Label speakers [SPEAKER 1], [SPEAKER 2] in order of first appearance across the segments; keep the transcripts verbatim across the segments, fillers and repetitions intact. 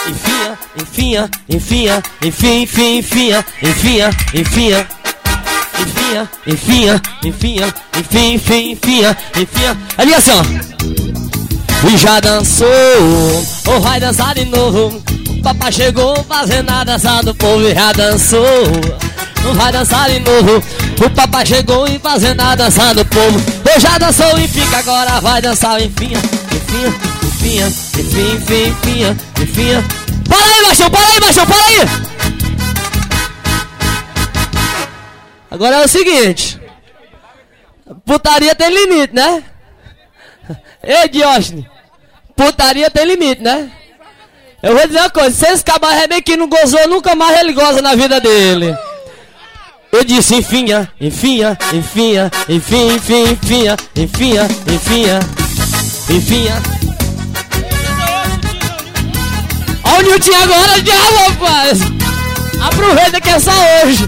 [SPEAKER 1] Enfia, enfia, enfia, enfia, enfia, enfia, enfia, enfia. Enfia, enfia, enfia, enfia, enfia, enfia, enfia. Ali assim, ó. E já dançou, ou vai dançar de novo. O papai chegou fazendo a dança do povo e já dançou. Não vai dançar de novo. O papai chegou e fazendo a dança do povo. Ou já dançou e fica, agora vai dançar. Enfia, enfia, enfia, enfia, enfia, enfia, enfia. Para aí, baixão, para aí, baixão, para aí. Agora é o seguinte, putaria tem limite, né? Ei, Diógenes, putaria tem limite, né? Eu vou dizer uma coisa, se esse cabaré bem que não gozou, nunca mais ele goza na vida dele. Eu disse enfia, enfia, enfia, enfia, enfia, enfia, enfia, enfia, enfia. Olha o Nilton agora, já, rapaz! Aproveita que é só hoje.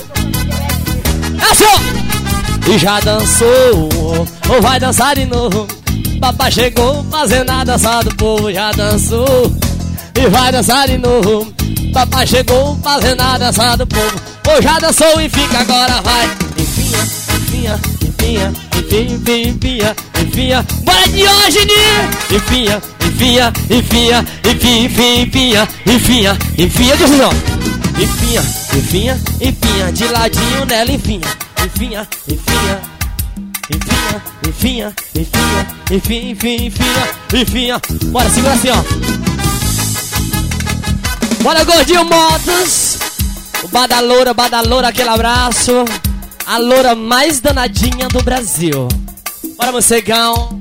[SPEAKER 1] E já dançou, ou vai dançar de novo. Papai chegou fazendo a dança do povo. Já dançou, e vai dançar de novo. Papai chegou fazendo a dança do povo. Ou já dançou e fica, agora vai. Enfia, enfia, enfia, enfia, enfia, enfia. Bora, Diógenes! Enfia, enfia, enfia, enfia, enfia, enfia, enfia, enfia, enfia, enfia, enfia, de ladinho nela, enfia, enfia, enfia, enfia, enfia, enfia, enfia, enfia, enfia, enfia. Bora, segura assim, ó. Bora, Gordinho Motos. O Badaloura, Badaloura, aquele abraço. A loura mais danadinha do Brasil. Bora, Mocegão.